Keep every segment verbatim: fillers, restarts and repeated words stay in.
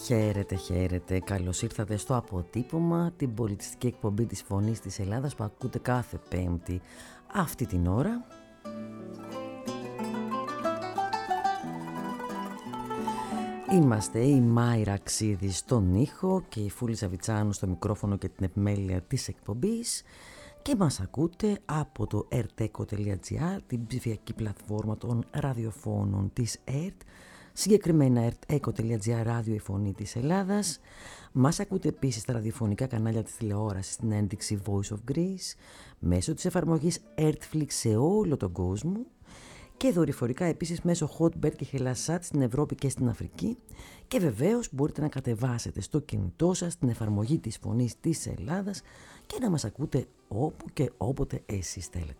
Χαίρετε, χαίρετε. Καλώς ήρθατε στο Αποτύπωμα, την πολιτιστική εκπομπή της Φωνής της Ελλάδας που ακούτε κάθε Πέμπτη αυτή την ώρα. Είμαστε η Μάιρα Ξίδη στον ήχο και η Φούλη Ζαβιτσάνου στο μικρόφωνο και την επιμέλεια της εκπομπής και μας ακούτε από το ερτέκο τελεία τζι άρ, την ψηφιακή πλατφόρμα των ραδιοφώνων της ΕΡΤ, συγκεκριμένα ερτέκο τελεία τζι άρ, ράδιο η Φωνή της Ελλάδας. Μας ακούτε επίσης στα ραδιοφωνικά κανάλια της τηλεόρασης στην ένδειξη Voice of Greece, μέσω της εφαρμογής Ertflix σε όλο τον κόσμο και δορυφορικά επίσης μέσω Hotbird και Helasat στην Ευρώπη και στην Αφρική, και βεβαίως μπορείτε να κατεβάσετε στο κινητό σας την εφαρμογή της Φωνής της Ελλάδας και να μας ακούτε όπου και όποτε εσείς θέλετε.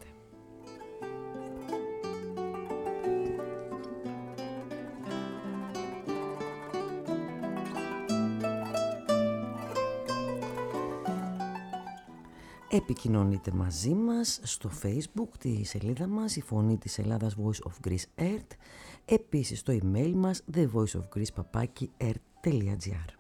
Επικοινωνείτε μαζί μας στο Facebook, τη σελίδα μας, η Φωνή της Ελλάδας Voice of Greece ΕΡΤ, επίσης στο email μας the voice of greece παπάκι ert τελεία τζι άρ.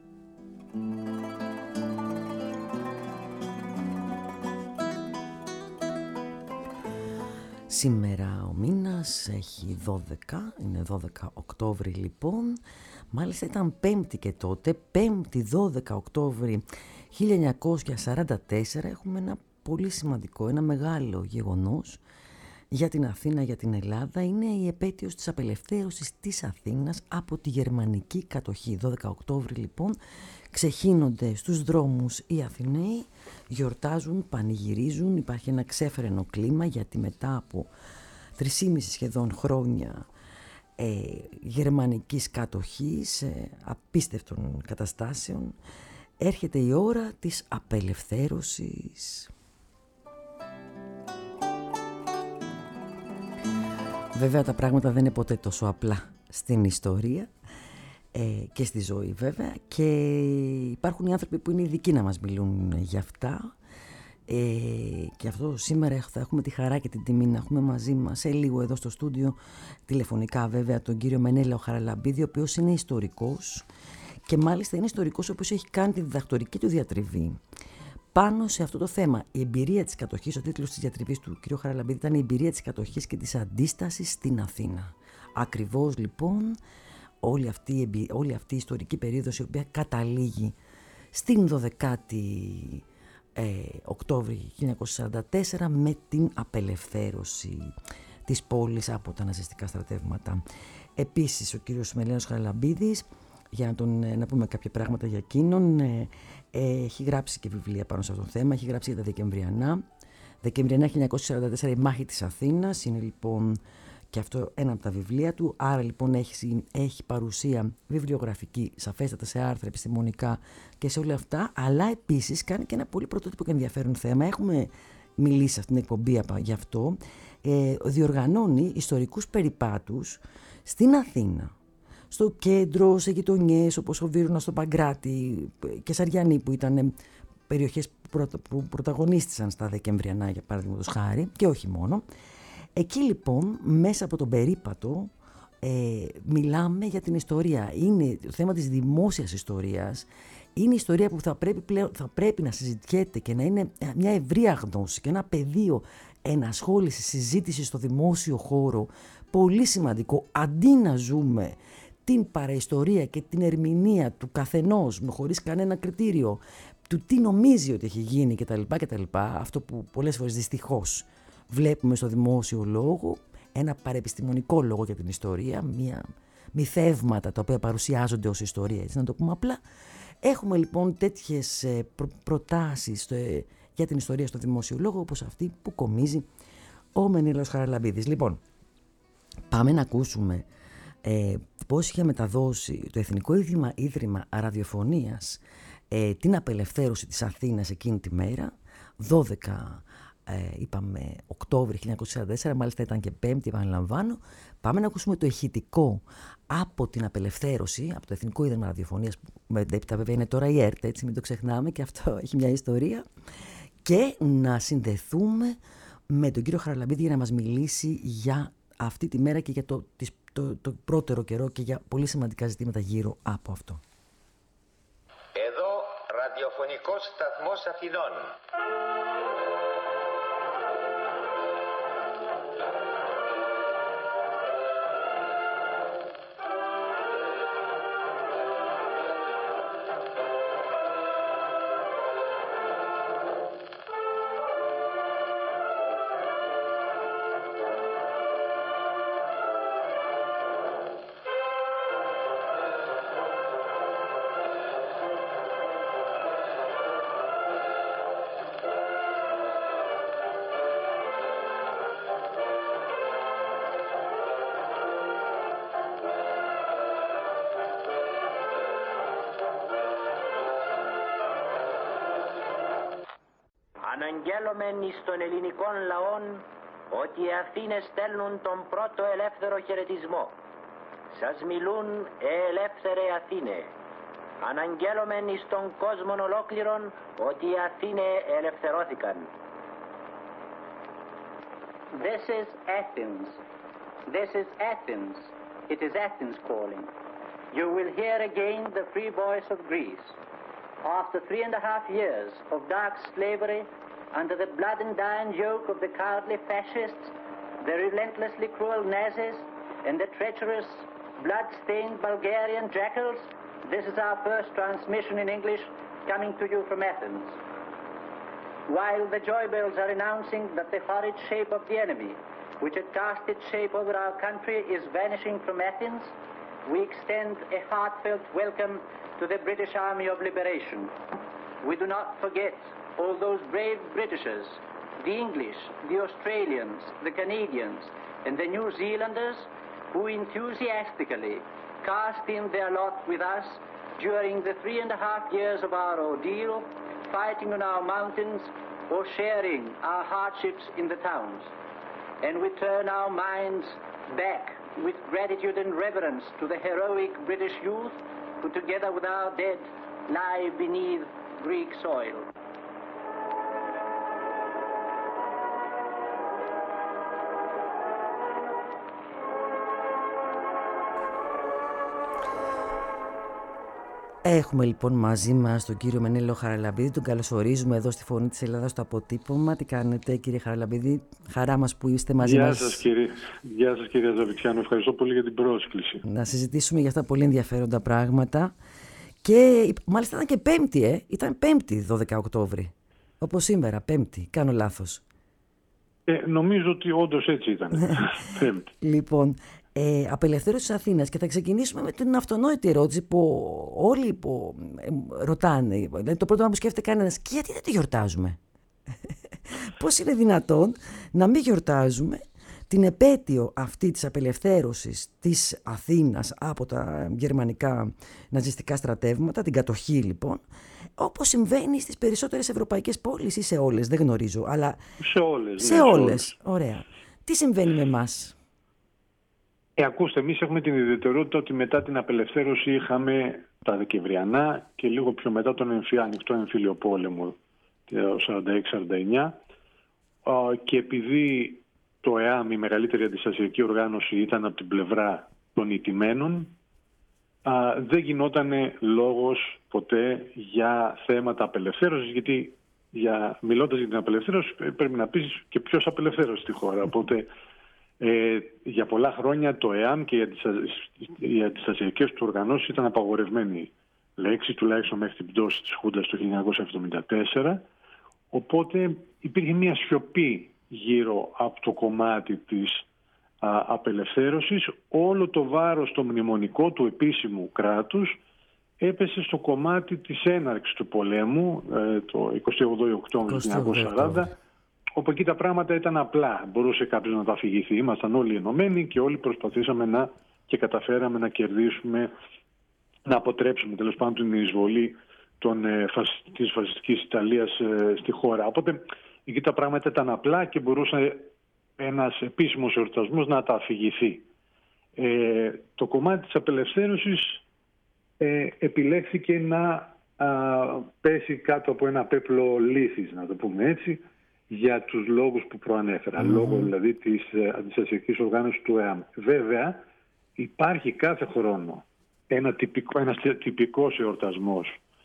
Σήμερα ο μήνας έχει δώδεκα, είναι δώδεκα Οκτώβρη λοιπόν, μάλιστα ήταν Πέμπτη και τότε, Πέμπτη δώδεκα Οκτώβρη χίλια εννιακόσια σαράντα τέσσερα, έχουμε ένα πολύ σημαντικό, ένα μεγάλο γεγονός για την Αθήνα, για την Ελλάδα. Είναι η επέτειος της απελευθέρωσης της Αθήνας από τη γερμανική κατοχή. δώδεκα Οκτώβρη λοιπόν ξεχύνονται στους δρόμους οι Αθηναίοι, γιορτάζουν, πανηγυρίζουν, υπάρχει ένα ξέφρενο κλίμα γιατί μετά από τρισήμιση σχεδόν χρόνια ε, γερμανικής κατοχής, ε, απίστευτων καταστάσεων, έρχεται η ώρα της απελευθέρωσης. Βέβαια τα πράγματα δεν είναι ποτέ τόσο απλά στην ιστορία ε, και στη ζωή βέβαια, και υπάρχουν οι άνθρωποι που είναι ειδικοί να μας μιλούν για αυτά, ε, και αυτό σήμερα θα έχουμε τη χαρά και την τιμή να έχουμε μαζί μας σε λίγο εδώ στο στούντιο, τηλεφωνικά βέβαια, τον κύριο Μενέλαο Χαραλαμπίδη, ο οποίος είναι ιστορικός και μάλιστα είναι ιστορικός ο οποίος έχει κάνει τη διδακτορική του διατριβή πάνω σε αυτό το θέμα. Η εμπειρία της κατοχής, ο τίτλος της διατριβής του κ. Χαραλαμπίδη ήταν «Η εμπειρία της κατοχής και της αντίστασης στην Αθήνα». Ακριβώς λοιπόν όλη αυτή, όλη αυτή η ιστορική περίοδος, η οποία καταλήγει στην δωδεκάτη ε, Οκτώβρη χίλια εννιακόσια σαράντα τέσσερα με την απελευθέρωση της πόλης από τα ναζιστικά στρατεύματα. Επίσης ο κ. Μενέλαος Χαραλαμπίδης, για να, τον, να πούμε κάποια πράγματα για εκείνον, ε, ε, έχει γράψει και βιβλία πάνω σε αυτό το θέμα, έχει γράψει για τα Δεκεμβριανά. Δεκεμβριανά χίλια εννιακόσια σαράντα τέσσερα, η μάχη της Αθήνας, είναι λοιπόν και αυτό ένα από τα βιβλία του, άρα λοιπόν έχει, έχει παρουσία βιβλιογραφική, σαφέστατα σε άρθρα, επιστημονικά και σε όλα αυτά, αλλά επίσης κάνει και ένα πολύ πρωτότυπο και ενδιαφέρον θέμα, έχουμε μιλήσει σε αυτήν την εκπομπή γι' αυτό, ε, διοργανώνει ιστορικούς περιπάτους στην Αθήνα, στο κέντρο, σε γειτονιές όπως ο Βύρωνας, στο Παγκράτη και Σαριανή, που ήταν περιοχές που πρωταγωνίστησαν στα Δεκεμβριανά, για παραδείγματος χάρη, και όχι μόνο. Εκεί λοιπόν μέσα από τον περίπατο ε, μιλάμε για την ιστορία. Είναι το θέμα της δημόσιας ιστορίας, είναι η ιστορία που θα πρέπει, πλέον, θα πρέπει να συζητιέται και να είναι μια ευρεία γνώση και ένα πεδίο ενασχόλησης, συζήτησης στο δημόσιο χώρο, πολύ σημαντικό, αντί να ζούμε την παραιστορία και την ερμηνεία του καθενός χωρίς κανένα κριτήριο του τι νομίζει ότι έχει γίνει κτλ. κτλ. Αυτό που πολλές φορές δυστυχώς βλέπουμε στο δημόσιο λόγο, ένα παρεπιστημονικό λόγο για την ιστορία, μια μυθεύματα τα οποία παρουσιάζονται ως ιστορία, έτσι να το πούμε απλά. Έχουμε λοιπόν τέτοιες προ- προτάσεις στο, για την ιστορία στο δημόσιο λόγο, όπως αυτή που κομίζει ο Μενέλαος Χαραλαμπίδης. Λοιπόν, πάμε να ακούσουμε Ε, πώς είχε μεταδώσει το Εθνικό Ίδρυμα, Ίδρυμα Ραδιοφωνίας ε, την απελευθέρωση της Αθήνας εκείνη τη μέρα, δώδεκα ε, είπαμε Οκτώβρη χίλια εννιακόσια σαράντα τέσσερα, μάλιστα ήταν και Πέμπτη, επαναλαμβάνω. Πάμε να ακούσουμε το ηχητικό από την απελευθέρωση, από το Εθνικό Ίδρυμα Ραδιοφωνίας, που μετέπειτα βέβαια είναι τώρα η ΕΡΤ, έτσι μην το ξεχνάμε, και αυτό έχει μια ιστορία, και να συνδεθούμε με τον κύριο Χαραλαμπίδη για να μας μιλήσει για αυτή τη μέρα και για το, το, το πρώτερο καιρό και για πολύ σημαντικά ζητήματα γύρω από αυτό. ραδιοφωνικός σταθμός Αθηνών. Αναγγέλωμεν εις των ελληνικών λαών ότι οι Αθήνες στέλνουν τον πρώτο ελεύθερο χαιρετισμό. Σας μιλούν ε ελεύθερε Αθήνε. Αναγγέλωμεν εις τον κόσμο ολόκληρον ότι οι Αθήνε ελευθερώθηκαν. This is Athens. This is Athens. It is Athens calling. You will hear again the free voice of Greece. After three and a half years of dark slavery, under the blood and iron yoke of the cowardly fascists, the relentlessly cruel Nazis, and the treacherous, blood-stained Bulgarian jackals, this is our first transmission in English coming to you from Athens. While the joy bells are announcing that the horrid shape of the enemy, which had cast its shape over our country, is vanishing from Athens, we extend a heartfelt welcome to the British Army of Liberation. We do not forget all those brave Britishers, the English, the Australians, the Canadians, and the New Zealanders who enthusiastically cast in their lot with us during the three and a half years of our ordeal, fighting on our mountains or sharing our hardships in the towns. And we turn our minds back with gratitude and reverence to the heroic British youth who together with our dead lie beneath Greek soil. Έχουμε λοιπόν μαζί μας τον κύριο Μενέλαο Χαραλαμπίδη, τον καλωσορίζουμε εδώ στη Φωνή της Ελλάδας στο αποτύπωμα. Τι κάνετε κύριε Χαραλαμπίδη, χαρά μας που είστε μαζί Γεια μας. Σας, κύριε. Γεια σας κύριε Ζαβιξιάνο, ευχαριστώ πολύ για την πρόσκληση. Να συζητήσουμε για αυτά πολύ ενδιαφέροντα πράγματα και μάλιστα ήταν και πέμπτη, ε? ήταν πέμπτη δώδεκα Οκτώβρη, όπως σήμερα, πέμπτη, κάνω λάθος. Ε, νομίζω ότι όντως έτσι ήταν, πέμπτη. Λοιπόν, Ε, απελευθέρωση της Αθήνας και θα ξεκινήσουμε με την αυτονόητη ερώτηση που όλοι που, ε, ρωτάνε. Δηλαδή το πρώτο πράγμα που σκέφτεται κανένας, και γιατί δεν τη γιορτάζουμε? Πώς είναι δυνατόν να μην γιορτάζουμε την επέτειο αυτή της απελευθέρωσης της Αθήνας από τα γερμανικά ναζιστικά στρατεύματα, την κατοχή λοιπόν, όπως συμβαίνει στις περισσότερες ευρωπαϊκές πόλεις ή σε όλες, δεν γνωρίζω, αλλά σε όλες. Σε ναι, όλες. σε όλες. Ωραία. Τι συμβαίνει με εμάς? Ε, ακούστε, εμείς έχουμε την ιδιαιτερότητα ότι μετά την απελευθέρωση είχαμε τα Δεκεμβριανά και λίγο πιο μετά τον εμφυ, ανοιχτό εμφύλιο πόλεμο το σαράντα έξι σαράντα εννιά, και επειδή το ΕΑΜ, η μεγαλύτερη αντιστασιακή οργάνωση, ήταν από την πλευρά των ηττημένων, δεν γινόταν λόγος ποτέ για θέματα απελευθέρωσης, γιατί για, μιλώντας για την απελευθέρωση πρέπει να πεις και ποιος απελευθέρωσε τη χώρα. Οπότε Ε, για πολλά χρόνια το ΕΑΜ και οι αντιστασιακές του οργανώσεις ήταν απαγορευμένη λέξη, τουλάχιστον μέχρι την πτώση της Χούντας το χίλια εννιακόσια εβδομήντα τέσσερα. Οπότε υπήρχε μια σιωπή γύρω από το κομμάτι της α, απελευθέρωσης. Όλο το βάρος το μνημονικό του επίσημου κράτους έπεσε στο κομμάτι της έναρξης του πολέμου ε, το εικοστή όγδοη Οκτώβρη χίλια εννιακόσια σαράντα. Όπου εκεί τα πράγματα ήταν απλά. Μπορούσε κάποιος να τα αφηγηθεί. Ήμασταν όλοι ενωμένοι και όλοι προσπαθήσαμε να και καταφέραμε να κερδίσουμε, να αποτρέψουμε τέλος πάντων την εισβολή των, ε, φασ, της φασιστικής Ιταλίας ε, στη χώρα. Οπότε εκεί τα πράγματα ήταν απλά και μπορούσε ένας επίσημος εορτασμός να τα αφηγηθεί. Ε, το κομμάτι της απελευθέρωσης ε, επιλέχθηκε να α, πέσει κάτω από ένα πέπλο λύθης, να το πούμε έτσι, για τους λόγους που προανέφερα, mm-hmm. λόγω δηλαδή της αντιστασιακής οργάνωσης του ΕΑΜ. Βέβαια, υπάρχει κάθε χρόνο ένα τυπικό, ένας τυπικός εορτασμός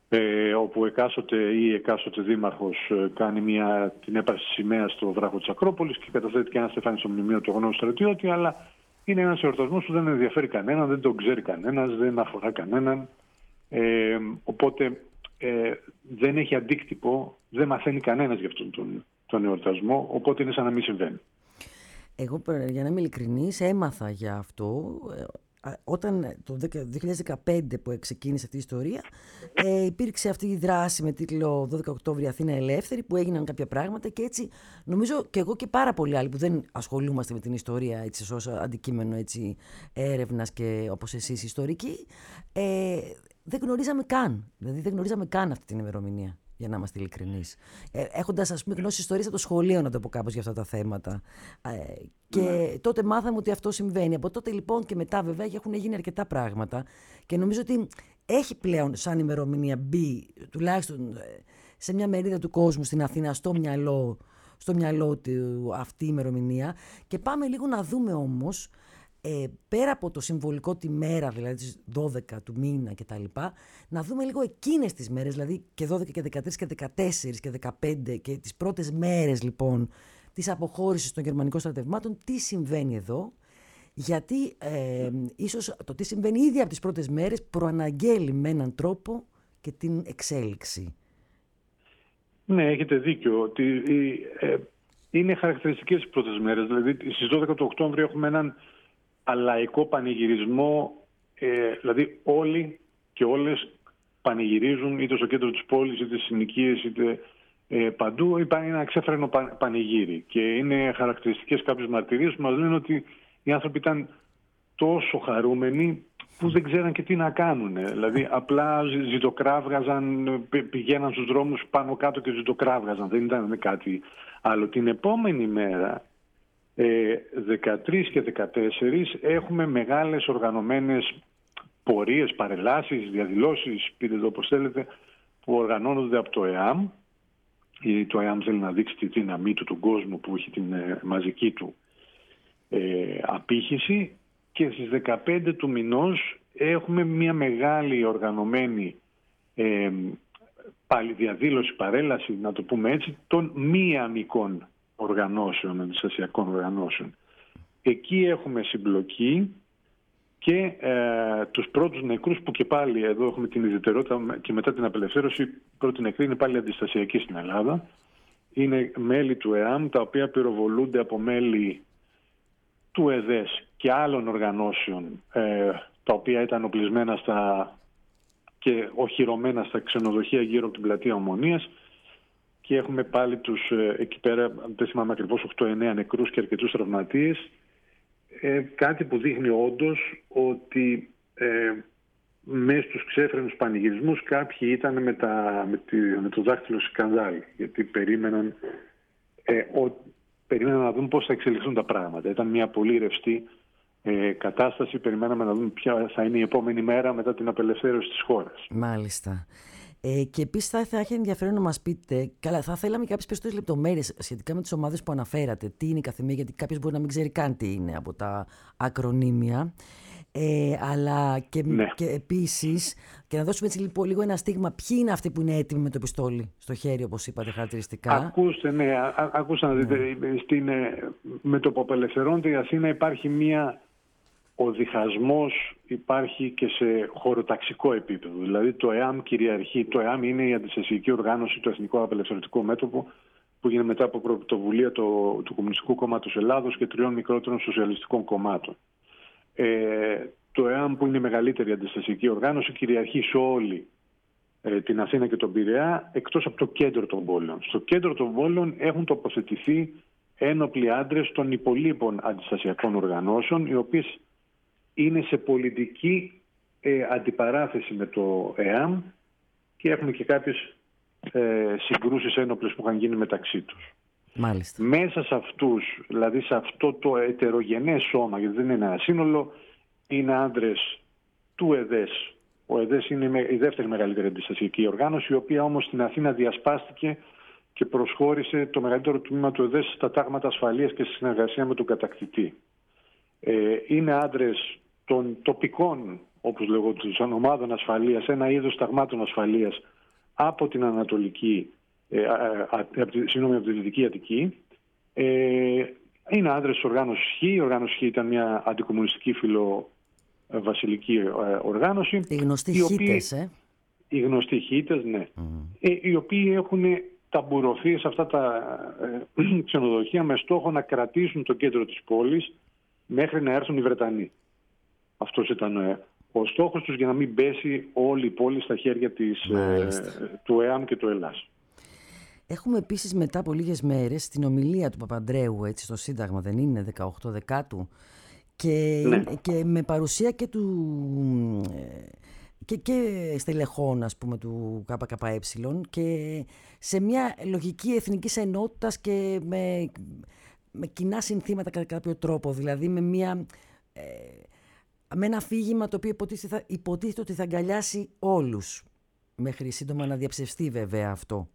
ε, όπου εκάστοτε ή εκάστοτε δήμαρχος κάνει μια, την έπαρση σημαία στο βράχο της Ακρόπολης και καταθέτει και ένα στεφάνι στο μνημείο του αγνώστου στρατιώτη, αλλά είναι ένας εορτασμός που δεν ενδιαφέρει κανέναν, δεν τον ξέρει κανένας, δεν αφορά κανέναν. Ε, οπότε ε, δεν έχει αντίκτυπο, δεν μαθαίνει κανένας για αυτόν τον, τον εορτασμό, οπότε είναι σαν να μην συμβαίνει. Εγώ, για να είμαι ειλικρινής, έμαθα για αυτό όταν το δύο χιλιάδες δεκαπέντε που ξεκίνησε αυτή η ιστορία, ε, υπήρξε αυτή η δράση με τίτλο δώδεκα Οκτώβρη Αθήνα Ελεύθερη, που έγιναν κάποια πράγματα και έτσι νομίζω και εγώ και πάρα πολλοί άλλοι που δεν ασχολούμαστε με την ιστορία έτσι, ως αντικείμενο έτσι, έρευνας και όπως εσείς ιστορικοί, ε, δεν γνωρίζαμε καν, δηλαδή δεν γνωρίζαμε καν αυτή την ημερομηνία. Για να είμαστε ειλικρινείς. Ε, έχοντας, ας πούμε, γνώσεις ιστορίες από το σχολείο, να το πω κάπως για αυτά τα θέματα. Ε, και ναι. τότε μάθαμε ότι αυτό συμβαίνει. Από τότε λοιπόν και μετά, βέβαια, έχουν γίνει αρκετά πράγματα. Και νομίζω ότι έχει πλέον, σαν ημερομηνία, μπει τουλάχιστον σε μια μερίδα του κόσμου στην Αθήνα, στο μυαλό, στο μυαλό του αυτή η ημερομηνία. Και πάμε λίγο να δούμε όμως. Ε, πέρα από το συμβολικό τη μέρα, δηλαδή τις δώδεκα του μήνα και τα λοιπά, να δούμε λίγο εκείνες τις μέρες, δηλαδή και δώδεκα και δεκατρείς και δεκατέσσερις και δεκαπέντε και τις πρώτες μέρες λοιπόν της αποχώρησης των γερμανικών στρατευμάτων, τι συμβαίνει εδώ, γιατί ε, ίσως το τι συμβαίνει ήδη από τις πρώτες μέρες προαναγγέλει με έναν τρόπο και την εξέλιξη. Ναι, έχετε δίκιο ότι ε, είναι χαρακτηριστικές οι πρώτες μέρες, δηλαδή στις δώδεκα του Οκτώβρη έχουμε έναν αλαϊκό πανηγυρισμό, ε, δηλαδή όλοι και όλες πανηγυρίζουν είτε στο κέντρο της πόλης, είτε στις συνοικίες, είτε ε, παντού. Υπάρχει ένα ξέφρενο πα, πανηγύρι και είναι χαρακτηριστικές κάποιες μαρτυρίες που μας λένε ότι οι άνθρωποι ήταν τόσο χαρούμενοι που δεν ξέραν και τι να κάνουν. Δηλαδή απλά ζητοκράβγαζαν, πηγαίναν στους δρόμους πάνω κάτω και ζητοκράβγαζαν, δεν ήταν κάτι άλλο. Την επόμενη μέρα, δεκατρείς και δεκατέσσερις, έχουμε μεγάλες οργανωμένες πορείες, παρελάσεις, διαδηλώσεις, πείτε το όπως θέλετε, που οργανώνονται από το ΕΑΜ. Το ΕΑΜ θέλει να δείξει τη δύναμή του, τον κόσμο που έχει την μαζική του ε, απήχηση, και στις δεκαπέντε του μηνός έχουμε μια μεγάλη οργανωμένη ε, πάλι διαδήλωση, παρέλαση, να το πούμε έτσι, των μη αμικών οργανώσεων, αντιστασιακών οργανώσεων. Εκεί έχουμε συμπλοκή και ε, τους πρώτους νεκρούς, που και πάλι εδώ έχουμε την ιδιαιτερότητα και μετά την απελευθέρωση, οι πρώτοι νεκροί είναι πάλι αντιστασιακοί στην Ελλάδα. Είναι μέλη του ΕΑΜ, τα οποία πυροβολούνται από μέλη του ΕΔΕΣ και άλλων οργανώσεων, ε, τα οποία ήταν οπλισμένα στα, και οχυρωμένα στα ξενοδοχεία γύρω από την πλατεία Ομονίας. Και έχουμε πάλι τους ε, εκεί πέρα, δεν θυμάμαι ακριβώς, οκτώ εννέα νεκρούς και αρκετούς τραυματίες. Ε, κάτι που δείχνει όντως ότι ε, μέσα στους ξέφρενους πανηγυρισμούς κάποιοι ήταν με, τα, με, τη, με το δάχτυλο σκανδάλι, γιατί περίμεναν, ε, ο, περίμεναν να δουν πώς θα εξελιχθούν τα πράγματα. Ήταν μια πολύ ρευστή ε, κατάσταση, περιμέναμε να δούμε ποια θα είναι η επόμενη μέρα μετά την απελευθέρωση της χώρας. Μάλιστα. Ε, και επίσης θα, θα έχει ενδιαφέρον να μας πείτε, καλά, θα θέλαμε κάποιες περισσότερες λεπτομέρειες σχετικά με τις ομάδες που αναφέρατε. Τι είναι η καθεμία, γιατί κάποιος μπορεί να μην ξέρει καν τι είναι από τα ακρονίμια. Ε, αλλά και, ναι. και επίσης, και να δώσουμε έτσι λίγο, λίγο ένα στίγμα, ποιοι είναι αυτοί που είναι έτοιμοι με το πιστόλι στο χέρι, όπως είπατε χαρακτηριστικά. Ακούστε, ναι, α, ακούστε να δείτε, ναι. Στην, με το που απελευθερώνεται η Αθήνα υπάρχει μία... Ο διχασμός υπάρχει και σε χωροταξικό επίπεδο. Δηλαδή το ΕΑΜ κυριαρχεί. Το ΕΑΜ είναι η αντιστασιακή οργάνωση, το Εθνικό Απελευθερωτικό Μέτωπο, που γίνεται μετά από πρωτοβουλία το, του Κομμουνιστικού Κόμματος Ελλάδος και τριών μικρότερων σοσιαλιστικών κομμάτων. Ε, το ΕΑΜ, που είναι η μεγαλύτερη αντιστασιακή οργάνωση, κυριαρχεί σε όλη ε, την Αθήνα και τον Πειραιά, εκτός από το κέντρο των πόλεων. Στο κέντρο των πόλεων έχουν τοποθετηθεί ένοπλοι άντρες των υπολείπων αντιστασιακών οργανώσεων, οι οποίες είναι σε πολιτική ε, αντιπαράθεση με το ΕΑΜ και έχουν και κάποιες ε, συγκρούσεις ένοπλες που είχαν γίνει μεταξύ τους. Μάλιστα. Μέσα σε αυτούς, δηλαδή σε αυτό το ετερογενές σώμα, γιατί δεν είναι ένα σύνολο, είναι άντρες του ΕΔΕΣ. Ο ΕΔΕΣ είναι η δεύτερη μεγαλύτερη αντιστασιακή οργάνωση, η οποία όμως στην Αθήνα διασπάστηκε και προσχώρησε το μεγαλύτερο τμήμα του ΕΔΕΣ στα τάγματα ασφαλείας και στη συνεργασία με τον κατακτητή. Ε, είναι άντρες των τοπικών, όπως λέγω, των ομάδων ασφαλείας, ένα είδος ταγμάτων ασφαλείας από την Ανατολική, ε, από τη, συγγνώμη, από τη Δυτική Αττική. Ε, είναι άντρες της οργάνωσης Χ. Η οργάνωση Χ ήταν μια αντικομμουνιστική φιλοβασιλική οργάνωση. Οι γνωστοί Χίτες, ε. Οι γνωστοί Χίτες, ναι. Mm. Ε, οι οποίοι έχουν ταμπουρωθεί σε αυτά τα ε, ξενοδοχεία με στόχο να κρατήσουν το κέντρο της πόλης μέχρι να έρθουν οι Βρετανοί. Αυτός ήταν ε, ο στόχος τους, για να μην πέσει όλη η πόλη στα χέρια της, ε, του ΕΑΜ και του Ελλάς. Έχουμε επίσης μετά από λίγες μέρες την ομιλία του Παπανδρέου, έτσι, στο Σύνταγμα, δεν είναι, δεκαοκτώ Δεκάτου, και, ναι. και με παρουσία και του και, και στελεχών, ας πούμε, του ΚΚΕ, και σε μια λογική εθνικής ενότητας και με, με κοινά συνθήματα κατά κάποιο τρόπο, δηλαδή με, μια, ε, με ένα αφήγημα το οποίο υποτίθεται, υποτίθεται ότι θα αγκαλιάσει όλους, μέχρι σύντομα να διαψευστεί βέβαια αυτό.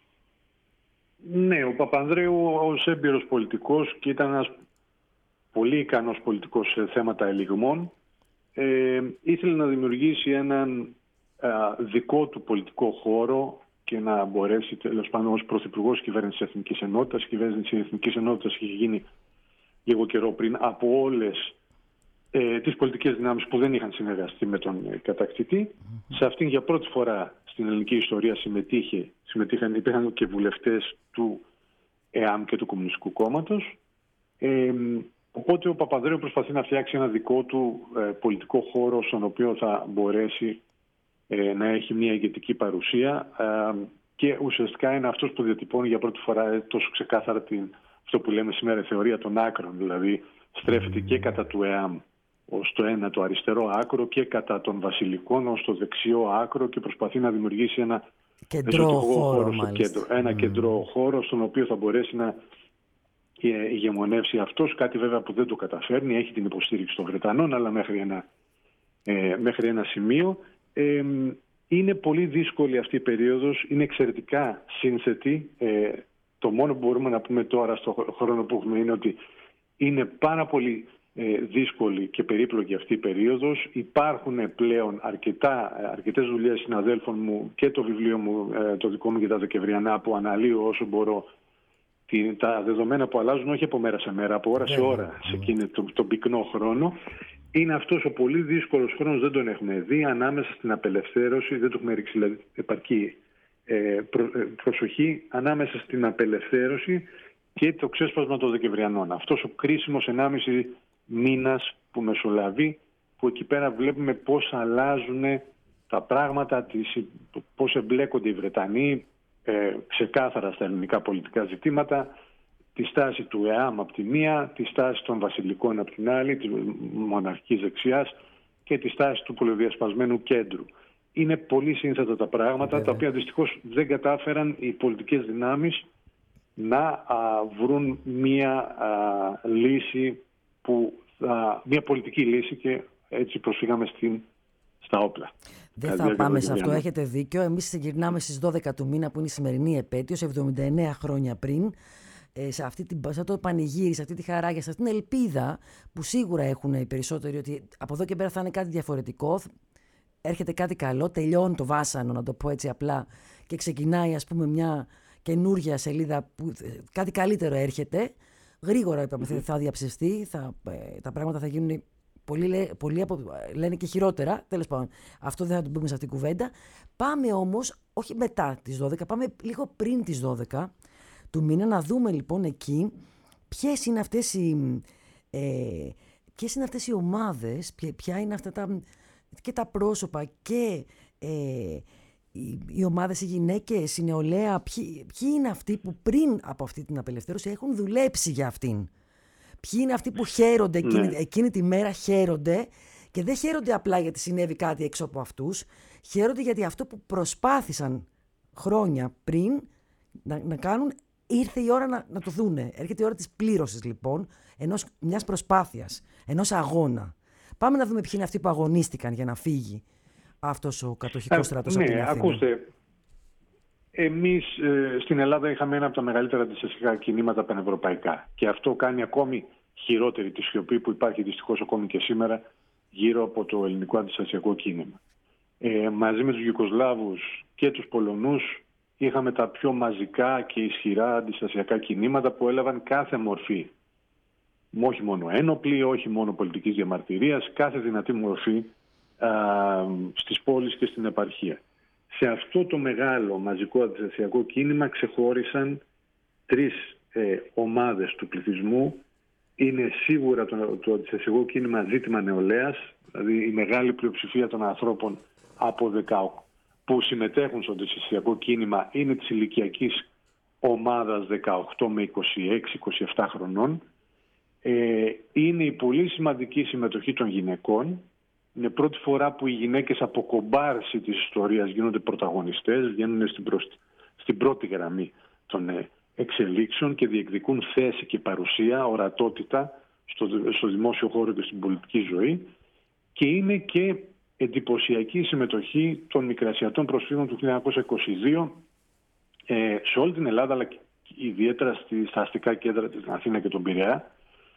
Ναι, ο Παπανδρέου ως έμπειρος πολιτικός, και ήταν ένας πολύ ικανός πολιτικός σε θέματα ελιγμών, ε, ήθελε να δημιουργήσει έναν α, δικό του πολιτικό χώρο και να μπορέσει, τέλος πάντων, ως πρωθυπουργός της κυβέρνησης Εθνικής Ενότητας. Η κυβέρνηση της Εθνικής Ενότητας είχε γίνει λίγο καιρό πριν από όλες ε, τις πολιτικές δυνάμεις που δεν είχαν συνεργαστεί με τον ε, κατακτητή. Mm-hmm. Σε αυτήν για πρώτη φορά στην ελληνική ιστορία συμμετείχε, συμμετείχαν, υπήρχαν και βουλευτές του ΕΑΜ και του Κομμουνιστικού Κόμματος. Ε, οπότε ο Παπανδρέου προσπαθεί να φτιάξει ένα δικό του ε, πολιτικό χώρο, στον οποίο θα μπορέσει ε, να έχει μια ηγετική παρουσία, ε, και ουσιαστικά είναι αυτός που διατυπώνει για πρώτη φορά ε, τόσο ξεκάθαρα την, αυτό που λέμε σήμερα η θεωρία των άκρων, δηλαδή στρέφεται και κατά του ΕΑΜ ως το ένα, το αριστερό άκρο, και κατά των βασιλικών ως το δεξιό άκρο, και προσπαθεί να δημιουργήσει ένα κεντρό χώρο, στο κέντρο, ένα mm. κεντρό χώρο στον οποίο θα μπορέσει να ηγεμονεύσει αυτός, κάτι βέβαια που δεν το καταφέρνει. Έχει την υποστήριξη των Βρετανών, αλλά μέχρι ένα, ε, μέχρι ένα σημείο. Ε, είναι πολύ δύσκολη αυτή η περίοδος, είναι εξαιρετικά σύνθετη. Ε, το μόνο που μπορούμε να πούμε τώρα στο χρόνο που έχουμε είναι ότι είναι πάρα πολύ ε, δύσκολη και περίπλοκη αυτή η περίοδος. Υπάρχουν πλέον αρκετά, αρκετές δουλειές συναδέλφων μου και το βιβλίο μου, ε, το δικό μου για τα Δεκεμβριανά, που αναλύω όσο μπορώ τη, τα δεδομένα που αλλάζουν όχι από μέρα σε μέρα, από ώρα σε ώρα, σε εκείνο τον το πυκνό χρόνο. Είναι αυτός ο πολύ δύσκολος χρόνος, δεν τον έχουμε δει, ανάμεσα στην απελευθέρωση, δεν το έχουμε ρίξει δηλαδή επαρκή ε, προ, ε, προσοχή, ανάμεσα στην απελευθέρωση και το ξέσπασμα των Δεκεμβριανών. Αυτός ο κρίσιμος ενάμιση μήνας που μεσολαβεί, που εκεί πέρα βλέπουμε πώς αλλάζουν τα πράγματα, πώς εμπλέκονται οι Βρετανοί ε, ξεκάθαρα στα ελληνικά πολιτικά ζητήματα, τη στάση του ΕΑΜ από τη μία, τη στάση των βασιλικών από την άλλη, της μοναρχικής δεξιάς, και τη στάση του πολυδιασπασμένου κέντρου. Είναι πολύ σύνθετα τα πράγματα, Βέβαια. τα οποία δυστυχώς δεν κατάφεραν οι πολιτικές δυνάμεις να α, βρουν μία α, λύση, που, α, μία πολιτική λύση, και έτσι προσφύγαμε στην, στα όπλα. Δεν θα πάμε σε αυτό, έχετε δίκιο. Εμείς γυρνάμε στις δώδεκα του μήνα, που είναι η σημερινή επέτειος, εβδομήντα εννέα χρόνια πριν, σε, αυτή την, σε αυτό το πανηγύρι, σε αυτή τη χαρά και σε αυτή την ελπίδα που σίγουρα έχουν οι περισσότεροι, ότι από εδώ και πέρα θα είναι κάτι διαφορετικό, έρχεται κάτι καλό, τελειώνει το βάσανο, να το πω έτσι απλά, και ξεκινάει, ας πούμε, μια καινούργια σελίδα που κάτι καλύτερο έρχεται. Γρήγορα, είπαμε, mm-hmm. θα διαψευστεί, θα, τα πράγματα θα γίνουν πολλοί, πολλοί από, λένε και χειρότερα. Τέλος πάντων, αυτό δεν θα το πούμε σε αυτήν την κουβέντα. Πάμε όμως, όχι μετά τις δώδεκα, πάμε λίγο πριν τις δώδεκα του μήνα, να δούμε λοιπόν εκεί ποιες είναι αυτές οι, ε, ποιες είναι αυτές οι ομάδες, ποια, ποια είναι αυτά τα, και τα πρόσωπα και ε, οι, οι ομάδες, οι γυναίκες, η νεολαία, ποιοι, ποιοι είναι αυτοί που πριν από αυτή την απελευθέρωση έχουν δουλέψει για αυτήν. Ποιοι είναι αυτοί που χαίρονται εκείνη, ναι. εκείνη τη μέρα, χαίρονται, και δεν χαίρονται απλά γιατί συνέβη κάτι έξω από αυτούς, χαίρονται γιατί αυτό που προσπάθησαν χρόνια πριν να, να κάνουν, ήρθε η ώρα να, να το δούνε. Έρχεται η ώρα της πλήρωσης λοιπόν, ενός, μιας προσπάθειας, ενός αγώνα. Πάμε να δούμε ποιοι είναι αυτοί που αγωνίστηκαν για να φύγει αυτός ο κατοχικός στρατός από την Αθήνα. Ναι, ακούστε, εμείς ε, στην Ελλάδα είχαμε ένα από τα μεγαλύτερα αντιστασιακά κινήματα πανευρωπαϊκά, και αυτό κάνει ακόμη χειρότερη τη σιωπή που υπάρχει δυστυχώς ακόμη και σήμερα γύρω από το ελληνικό αντιστασιακό κίνημα. Ε, μαζί με τους Ιουγκοσλάβους και τους Πολωνούς είχαμε τα πιο μαζικά και ισχυρά αντιστασιακά κινήματα που έλαβαν κάθε μορφή. Όχι μόνο ένοπλη, όχι μόνο πολιτικής διαμαρτυρίας, κάθε δυνατή μορφή α, στις πόλεις και στην επαρχία. Σε αυτό το μεγάλο μαζικό αντιστασιακό κίνημα ξεχώρισαν τρεις ε, ομάδες του πληθυσμού. Είναι σίγουρα το, το αντιστασιακό κίνημα ζήτημα νεολαίας, δηλαδή η μεγάλη πλειοψηφία των ανθρώπων από δεκαοκτώ που συμμετέχουν στο αντιστασιακό κίνημα είναι της ηλικιακής ομάδας δεκαοκτώ με είκοσι έξι είκοσι επτά χρονών. Ε, είναι η πολύ σημαντική συμμετοχή των γυναικών. Είναι πρώτη φορά που οι γυναίκες από κομπάρση της ιστορίας γίνονται πρωταγωνιστές, βγαίνουν στην, προς, στην πρώτη γραμμή των ε, εξελίξεων και διεκδικούν θέση και παρουσία, ορατότητα στο, στο δημόσιο χώρο και στην πολιτική ζωή. Και είναι και εντυπωσιακή συμμετοχή των μικρασιατών προσφύγων του χίλια εννιακόσια είκοσι δύο ε, σε όλη την Ελλάδα, αλλά ιδιαίτερα στα αστικά κέντρα της Αθήνα και τον Πειραιά.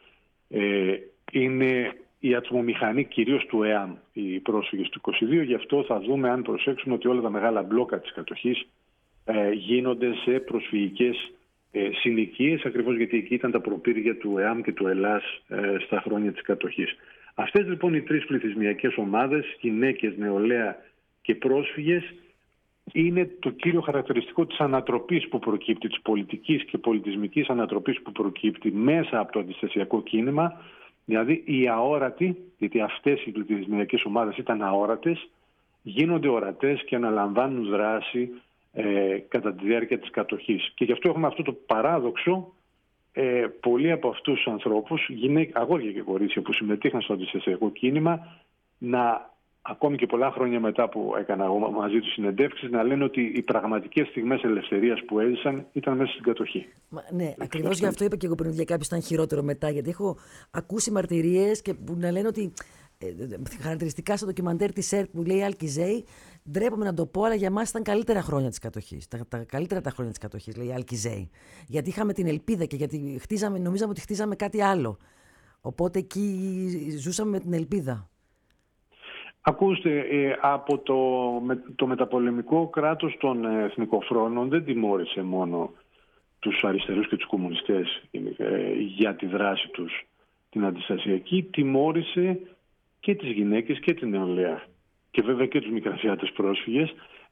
Ε, είναι η ατμομηχανή κυρίως του ΕΑΜ οι πρόσφυγες του είκοσι δύο, γι' αυτό θα δούμε, αν προσέξουμε, ότι όλα τα μεγάλα μπλόκα της κατοχής ε, γίνονται σε προσφυγικές ε, συνοικίες, ακριβώς γιατί εκεί ήταν τα προπήρια του ΕΑΜ και του ΕΛΑΣ ε, στα χρόνια της κατοχής. Αυτές λοιπόν οι τρεις πληθυσμιακές ομάδες, γυναίκες, νεολαία και πρόσφυγες, είναι το κύριο χαρακτηριστικό της ανατροπής που προκύπτει, της πολιτικής και πολιτισμικής ανατροπής που προκύπτει μέσα από το αντιστασιακό κίνημα, δηλαδή οι αόρατοι, γιατί αυτές οι πληθυσμιακές ομάδες ήταν αόρατες, γίνονται ορατές και αναλαμβάνουν δράση ε, κατά τη διάρκεια της κατοχής. Και γι' αυτό έχουμε αυτό το παράδοξο, ε, πολλοί από αυτούς τους ανθρώπους, γυναίκες, αγόρια και κορίτσια που συμμετείχαν στο αντιστασιακό κίνημα, να ακόμη και πολλά χρόνια μετά που έκανα εγώ μαζί τους συνεντεύξεις, να λένε ότι οι πραγματικές στιγμές ελευθερίας που έζησαν ήταν μέσα στην κατοχή. Μα, ναι, ακριβώς γι' αυτό είπα και εγώ πριν για κάποιος ήταν χειρότερο μετά, γιατί έχω ακούσει μαρτυρίες και που να λένε ότι ε, χαρακτηριστικά στο ντοκιμαντέρ της ΕΡΤ που λέει Αλκιζέη, ντρέπομαι να το πω, αλλά για μας ήταν καλύτερα χρόνια της κατοχής. Τα, τα καλύτερα τα χρόνια της κατοχής, λέει Αλκιζέη. Γιατί είχαμε την ελπίδα και γιατί χτίζαμε, νομίζαμε ότι χτίζαμε κάτι άλλο. Οπότε εκεί ζούσαμε με την ελπίδα. Ακούστε, ε, από το, με, το μεταπολεμικό κράτος των εθνικοφρόνων δεν τιμώρησε μόνο τους αριστερούς και τους κομμουνιστές ε, για τη δράση τους την αντιστασιακή, τιμώρησε και τις γυναίκες και την νεολαία και βέβαια και τους μικρασιάτες πρόσφυγες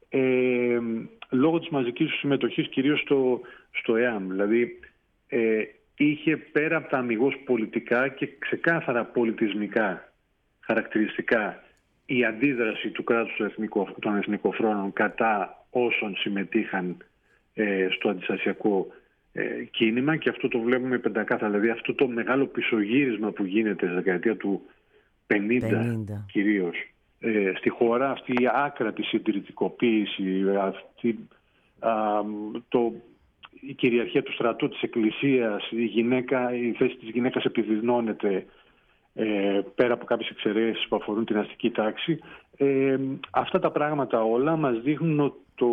ε, λόγω της μαζικής του συμμετοχής κυρίως στο, στο ΕΑΜ. Δηλαδή ε, είχε πέρα από τα αμιγώς πολιτικά και ξεκάθαρα πολιτισμικά χαρακτηριστικά η αντίδραση του κράτους των εθνικοφρόνων κατά όσων συμμετείχαν ε, στο αντιστασιακό ε, κίνημα, και αυτό το βλέπουμε πεντακάθαρα. Δηλαδή αυτό το μεγάλο πισωγύρισμα που γίνεται στη δεκαετία του πενήντα, πενήντα. Κυρίως ε, στη χώρα, αυτή η άκρατη συντηρητικοποίηση, αυτή, α, το, η κυριαρχία του στρατού, της εκκλησίας, η, γυναίκα, η θέση της γυναίκας επιδεινώνεται, Ε, πέρα από κάποιες εξαιρέσεις που αφορούν την αστική τάξη, ε, αυτά τα πράγματα όλα μας δείχνουν το,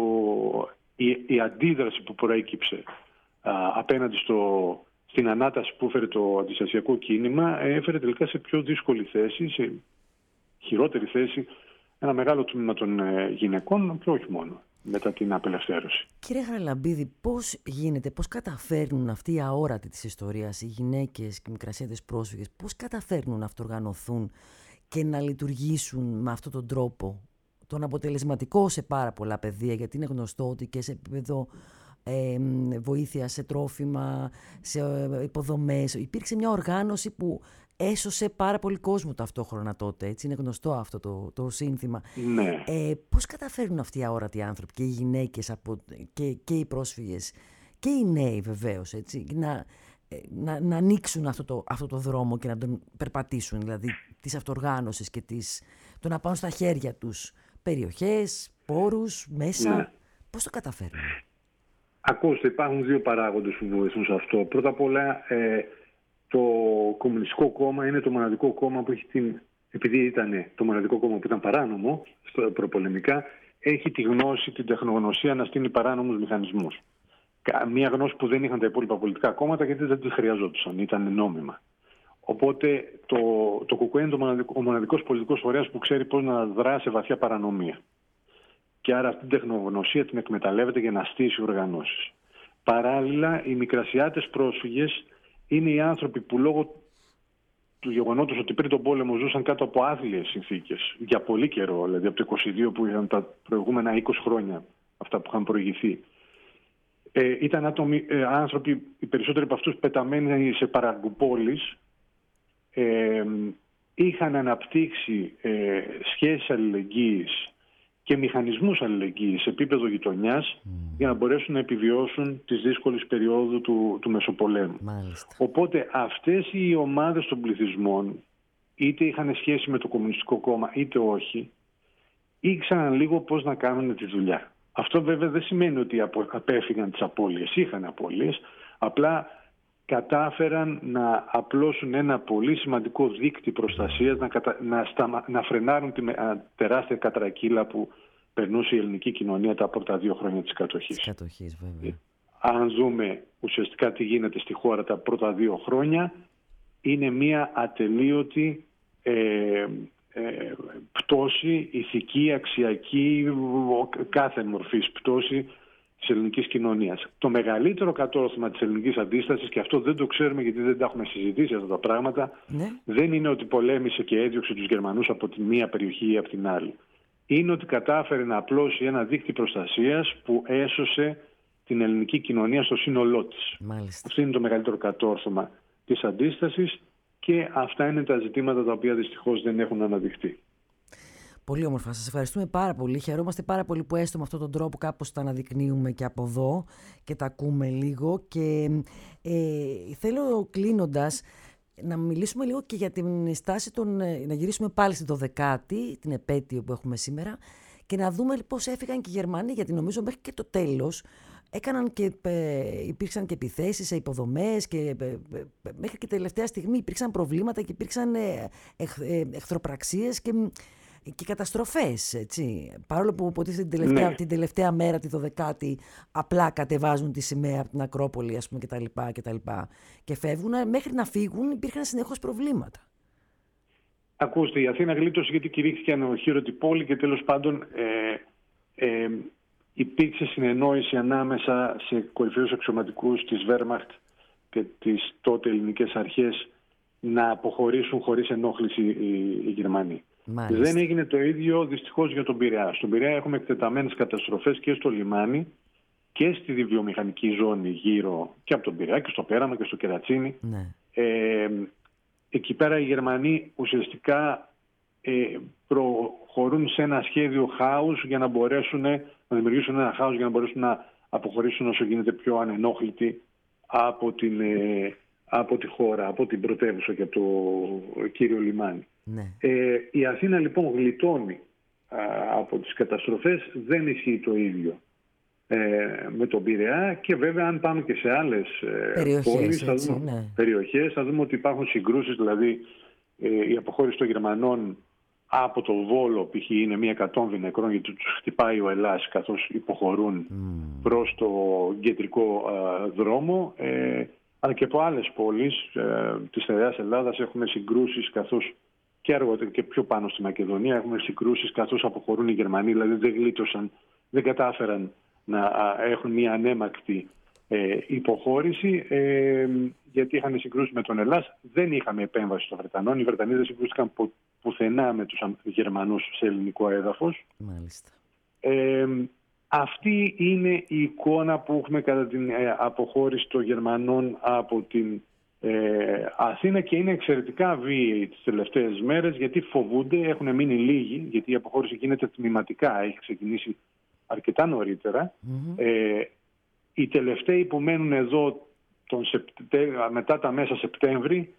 η, η αντίδραση που προέκυψε α, απέναντι στο, στην ανάταση που έφερε το αντιστασιακό κίνημα, έφερε τελικά σε πιο δύσκολη θέση, σε χειρότερη θέση, ένα μεγάλο τμήμα των ε, γυναικών και όχι μόνο μετά την απελευθέρωση. Κύριε Χαραλαμπίδη, πώς γίνεται, πώς καταφέρνουν αυτοί οι αόρατοι της ιστορίας, οι γυναίκες και οι μικρασιάτες πρόσφυγες, πώς καταφέρνουν να αυτοργανωθούν και να λειτουργήσουν με αυτόν τον τρόπο, τον αποτελεσματικό σε πάρα πολλά πεδία, γιατί είναι γνωστό ότι και σε επίπεδο ε, βοήθεια σε τρόφιμα, σε υποδομές, υπήρξε μια οργάνωση που έσωσε πάρα πολύ κόσμο ταυτόχρονα τότε. Έτσι είναι γνωστό αυτό το, το σύνθημα. Ναι. Ε, πώς καταφέρνουν αυτοί οι αόρατοι άνθρωποι και οι γυναίκες από, και, και οι πρόσφυγες και οι νέοι βεβαίως, έτσι, να, να, να ανοίξουν αυτό το, αυτό το δρόμο και να τον περπατήσουν, δηλαδή της αυτοργάνωσης και της, το να πάνε στα χέρια τους περιοχές, πόρους, μέσα. Ναι. Πώς το καταφέρνουν? Ακούστε, υπάρχουν δύο παράγοντες που βοηθούν σε αυτό. Πρώτα απ' όλα, ε, το Κομμουνιστικό Κόμμα είναι το μοναδικό κόμμα που έχει την, επειδή ήταν το μοναδικό κόμμα που ήταν παράνομο στο προπολεμικά, έχει τη γνώση, την τεχνογνωσία να στείλει παράνομους μηχανισμούς. Μια γνώση που δεν είχαν τα υπόλοιπα πολιτικά κόμματα, γιατί δεν τις χρειαζόντουσαν, ήταν νόμιμα. Οπότε το, το ΚΚΕ είναι το μοναδικό, ο μοναδικός πολιτικός φορέας που ξέρει πώς να δράσει σε βαθιά παρανομία. Και άρα αυτή την τεχνογνωσία την εκμεταλλεύεται για να στήσει οργανώσεις. Παράλληλα, οι μικρασιάτες πρόσφυγες είναι οι άνθρωποι που λόγω του γεγονότος ότι πριν τον πόλεμο ζούσαν κάτω από άθλιες συνθήκες για πολύ καιρό, δηλαδή από το είκοσι δύο που είχαν τα προηγούμενα είκοσι χρόνια αυτά που είχαν προηγηθεί. Ε, ήταν άτομοι, ε, άνθρωποι, οι περισσότεροι από αυτούς πεταμένοι σε παραγκουπόλεις, ε, είχαν αναπτύξει ε, σχέσεις αλληλεγγύης και μηχανισμούς αλληλεγγύης σε επίπεδο γειτονιάς mm. για να μπορέσουν να επιβιώσουν τις δύσκολες περιόδου του, του Μεσοπολέμου. Μάλιστα. Οπότε αυτές οι ομάδες των πληθυσμών, είτε είχαν σχέση με το Κομμουνιστικό Κόμμα είτε όχι, ήξεραν λίγο πώς να κάνουν τη δουλειά. Αυτό βέβαια δεν σημαίνει ότι απέφυγαν τις απώλειες. Είχαν απώλειες, απλά κατάφεραν να απλώσουν ένα πολύ σημαντικό δίκτυο προστασίας, να, κατα... να, σταμα... να φρενάρουν τη τεράστια κατρακύλα που περνούσε η ελληνική κοινωνία τα πρώτα δύο χρόνια της κατοχής. Της κατοχής, βέβαια. Αν δούμε ουσιαστικά τι γίνεται στη χώρα τα πρώτα δύο χρόνια, είναι μια ατελείωτη ε, ε, πτώση, ηθική, αξιακή, κάθε μορφής πτώση της ελληνικής κοινωνίας. Το μεγαλύτερο κατόρθωμα της ελληνικής αντίστασης, και αυτό δεν το ξέρουμε γιατί δεν τα έχουμε συζητήσει αυτά τα πράγματα, ναι. δεν είναι ότι πολέμησε και έδιωξε τους Γερμανούς από τη μία περιοχή ή από την άλλη. Είναι ότι κατάφερε να απλώσει ένα δίκτυο προστασίας που έσωσε την ελληνική κοινωνία στο σύνολό της. Μάλιστα. Αυτό είναι το μεγαλύτερο κατόρθωμα της αντίστασης και αυτά είναι τα ζητήματα τα οποία δυστυχώς δεν έχουν αναδειχθεί. Πολύ όμορφα. Σας ευχαριστούμε πάρα πολύ. Χαιρόμαστε πάρα πολύ που έστω με αυτόν τον τρόπο κάπως τα αναδεικνύουμε και από εδώ και τα ακούμε λίγο. Και ε, θέλω κλείνοντας να μιλήσουμε λίγο και για την στάση των... να γυρίσουμε πάλι στην δωδεκάτη, την επέτειο που έχουμε σήμερα, και να δούμε πώς έφυγαν και οι Γερμανοί, γιατί νομίζω μέχρι και το τέλος έκαναν και, ε, υπήρξαν και επιθέσεις σε υποδομές και ε, ε, μέχρι και τελευταία στιγμή υπήρξαν προβλήματα και υπήρξαν ε, εχ, ε, εχθροπραξίες και... και καταστροφές, έτσι. Παρόλο που υποτίθεται την τελευταία, ναι. την τελευταία μέρα, τη δωδεκάτη, απλά κατεβάζουν τη σημαία από την Ακρόπολη, ας πούμε, κτλ. Και, και φεύγουν, μέχρι να φύγουν υπήρχαν συνεχώς προβλήματα. Ακούστε, η Αθήνα γλίτωσε γιατί κηρύχθηκε ανοχήρωτη πόλη και τέλος πάντων ε, ε, υπήρξε συνεννόηση ανάμεσα σε κορυφαίους αξιωματικούς της Wehrmacht και τις τότε ελληνικές αρχές να αποχωρήσουν χωρίς ενόχληση οι, οι Γερμανοί. Μάλιστα. Δεν έγινε το ίδιο δυστυχώς για τον Πειραιά. Στον Πειραιά έχουμε εκτεταμένες καταστροφές και στο λιμάνι και στη βιομηχανική ζώνη γύρω και από τον Πειραιά και στο Πέραμα και στο Κερατσίνι. Ναι. Ε, εκεί πέρα οι Γερμανοί ουσιαστικά ε, προχωρούν σε ένα σχέδιο χάους για να μπορέσουν να δημιουργήσουν ένα χάους για να μπορέσουν να αποχωρήσουν όσο γίνεται πιο ανενόχλητοι από, την, ε, από τη χώρα, από την πρωτεύουσα και το κύριο λιμάνι. Ναι. Ε, η Αθήνα λοιπόν γλιτώνει α, από τις καταστροφές, δεν ισχύει το ίδιο ε, με τον Πειραιά και βέβαια αν πάμε και σε άλλες ε, περιοχές, πόλεις, θα έτσι, δούμε, ναι. περιοχές, θα δούμε ότι υπάρχουν συγκρούσεις, δηλαδή ε, η αποχώρηση των Γερμανών από το Βόλο π.χ. είναι μια εκατόμβη νεκρών γιατί τους χτυπάει ο Ελλάς καθώς υποχωρούν mm. προς το κεντρικό α, δρόμο, ε, αλλά και από άλλες πόλεις ε, της Στερεάς Ελλάδας έχουμε συγκρούσεις καθώς και αργότερα και πιο πάνω στη Μακεδονία έχουμε συγκρούσεις καθώς αποχωρούν οι Γερμανοί, δηλαδή δεν γλίτωσαν, δεν κατάφεραν να α, έχουν μια ανέμακτη ε, υποχώρηση ε, γιατί είχαν συγκρούσεις με τον Ελλάς. Δεν είχαμε επέμβαση των Βρετανών, οι Βρετανοί δεν συγκρούστηκαν που, πουθενά με τους Γερμανούς σε ελληνικό έδαφος. Μάλιστα. Ε, αυτή είναι η εικόνα που έχουμε κατά την ε, αποχώρηση των Γερμανών από την ε, Αθήνα και είναι εξαιρετικά βίαιοι τις τελευταίες μέρες γιατί φοβούνται, έχουν μείνει λίγοι, γιατί η αποχώρηση γίνεται τμηματικά, έχει ξεκινήσει αρκετά νωρίτερα. Mm-hmm. Ε, οι τελευταίοι που μένουν εδώ τον Σεπτε... μετά τα μέσα Σεπτέμβρη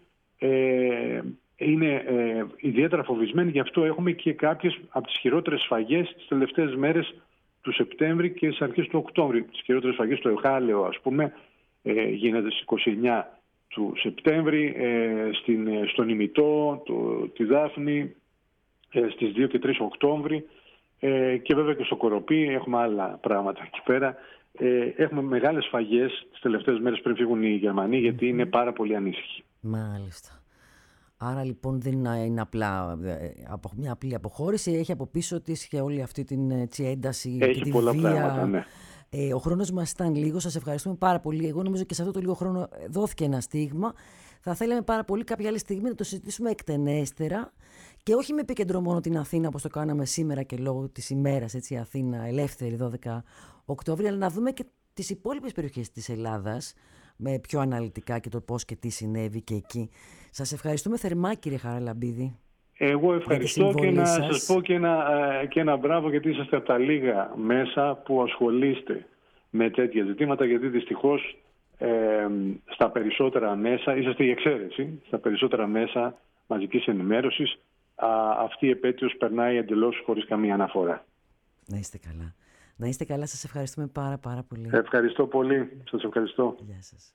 ε, είναι ε, ιδιαίτερα φοβισμένοι, γι' αυτό έχουμε και κάποιες από τις χειρότερες σφαγές τις τελευταίες μέρες του Σεπτέμβρη και στις αρχές του Οκτώβρη. Τις χειρότερες σφαγές στο Εχάλεο, ας πούμε, ε, γίνεται στις είκοσι εννέα του Σεπτέμβρη, ε, στην, στον Ημιτό, το, τη Δάφνη, ε, στις δύο και τρεις Οκτώβρη ε, και βέβαια και στο Κοροπή έχουμε άλλα πράγματα εκεί πέρα. Ε, έχουμε μεγάλες σφαγές τις τελευταίες μέρες πριν φύγουν οι Γερμανοί γιατί είναι πάρα πολύ ανήσυχοι. Μάλιστα. Άρα λοιπόν δεν είναι απλά από μια απλή αποχώρηση, έχει από πίσω της και όλη αυτή την έτσι, ένταση έχει και τη πολλά βία. πράγματα, ναι. Ε, ο χρόνος μας ήταν λίγο, σας ευχαριστούμε πάρα πολύ. Εγώ νομίζω και σε αυτό το λίγο χρόνο δόθηκε ένα στίγμα. Θα θέλαμε πάρα πολύ κάποια άλλη στιγμή να το συζητήσουμε εκτενέστερα και όχι με επίκεντρο μόνο την Αθήνα όπως το κάναμε σήμερα και λόγω της ημέρας, έτσι, Αθήνα ελεύθερη δώδεκα Οκτώβρη, αλλά να δούμε και τις υπόλοιπες περιοχές της Ελλάδας με πιο αναλυτικά και το πώς και τι συνέβη και εκεί. Σας ευχαριστούμε θερμά, κύριε Χαραλαμπίδη. Εγώ ευχαριστώ και να σας. σας πω και ένα, και ένα μπράβο, γιατί είσαστε από τα λίγα μέσα που ασχολείστε με τέτοια ζητήματα, γιατί δυστυχώς ε, στα περισσότερα μέσα, είσαστε η εξαίρεση, στα περισσότερα μέσα μαζικής ενημέρωσης α, αυτή η επέτειος περνάει εντελώς χωρίς καμία αναφορά. Να είστε καλά. Να είστε καλά, σας ευχαριστούμε πάρα πάρα πολύ. Ευχαριστώ πολύ. Σας ευχαριστώ. Γεια σας.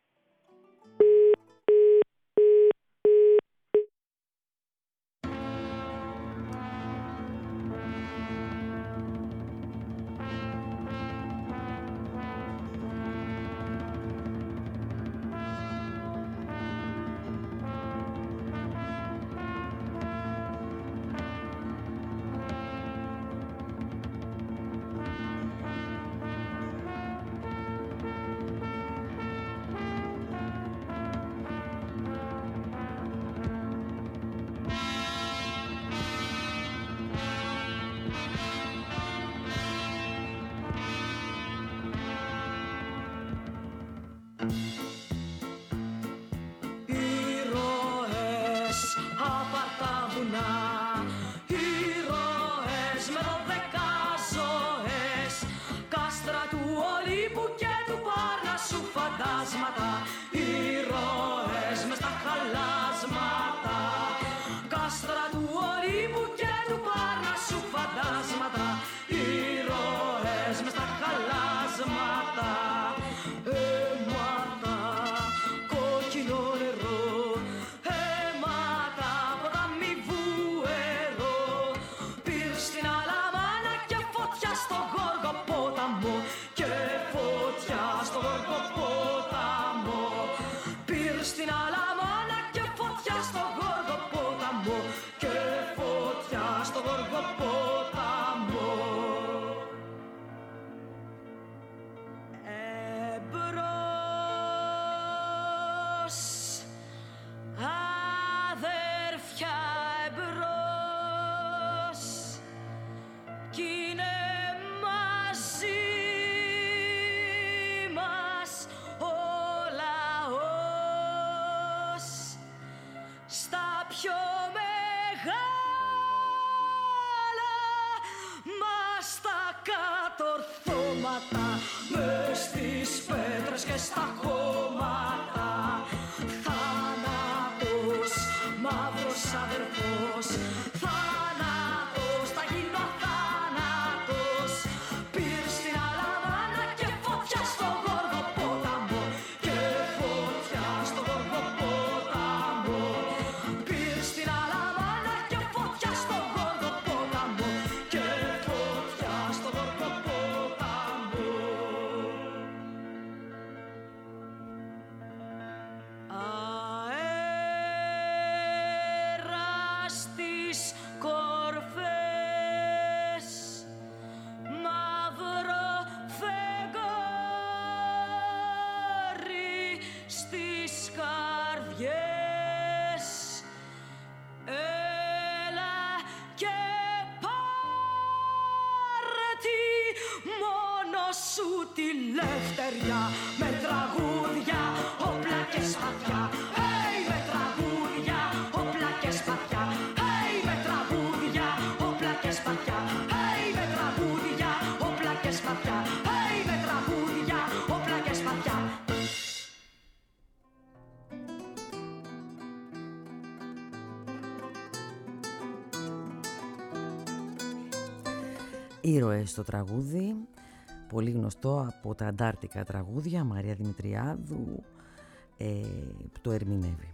Ήρωες στο τραγούδι, πολύ γνωστό από τα αντάρτικα τραγούδια, Μαρία Δημητριάδου, ε, που το ερμηνεύει.